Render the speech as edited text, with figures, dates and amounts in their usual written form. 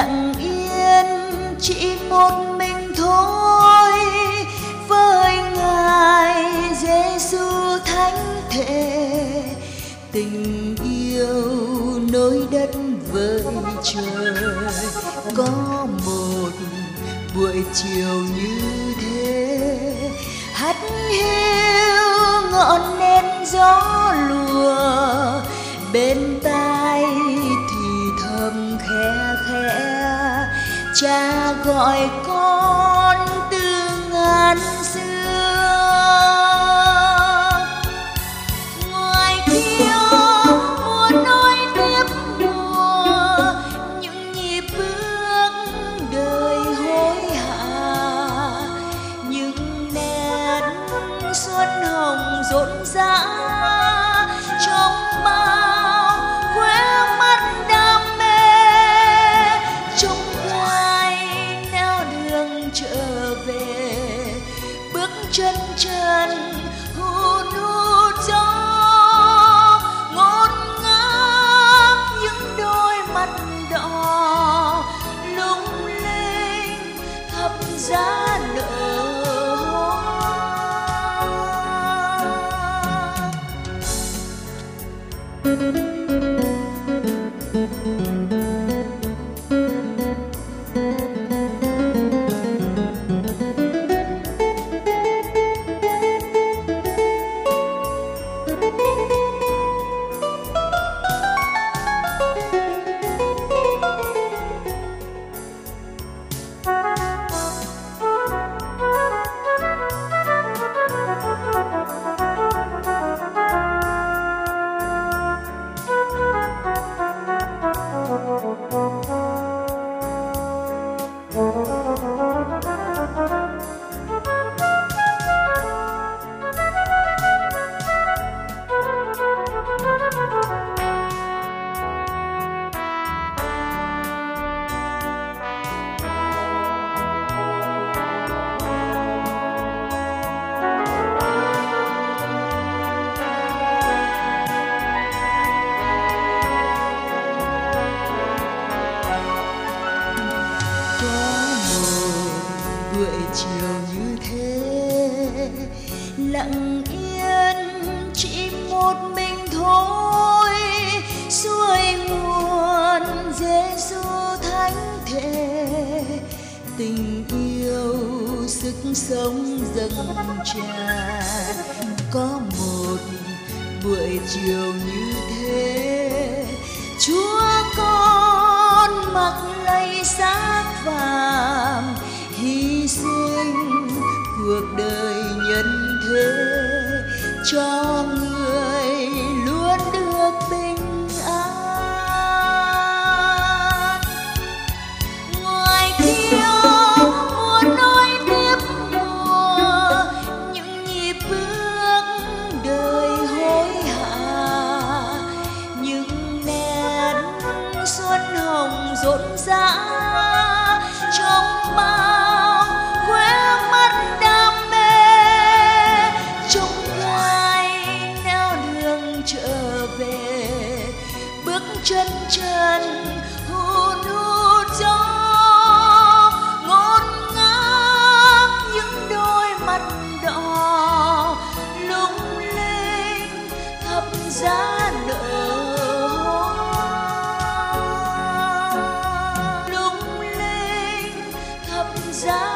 lặng yên chỉ một mình thôi với Ngài Giêsu thánh thể. Tình yêu nối đất với trời, có một buổi chiều như thế, hắt hiu ngọn nến gió lùa, bên tai thì thầm khẽ khẽ cha gọi con từ ngàn xưa. Ngoài kia mùa nối tiếp mùa, những nhịp bước đời hối hả, những nét xuân hồng rộn rã trong bao khóe mắt đam mê, trong gai neo đường trở về, bước chân trần hun hút gió, ngổn ngang những đôi mắt đỏ lung linh thắp giá nở hoa. Buổi chiều như thế, lặng yên chỉ một mình thôi, suối nguồn Giêsu thánh thể. Tình yêu sức sống dâng tràn, có một buổi chiều như thế, Chúa con mặc lấy xác phàm, hy sinh cuộc đời nhân thế, cho người luôn được bình an. Ngoài kia mùa nối tiếp mùa, những nhịp bước đời hối hả, những nét xuân hồng rộn rã trong bao khóe mắt đam mê, trong gai neo đường trở về, bước chân trần hun hút gió, ngổn ngang những đôi mắt đỏ lung linh thắp giá nở hoa, lung linh thắp giá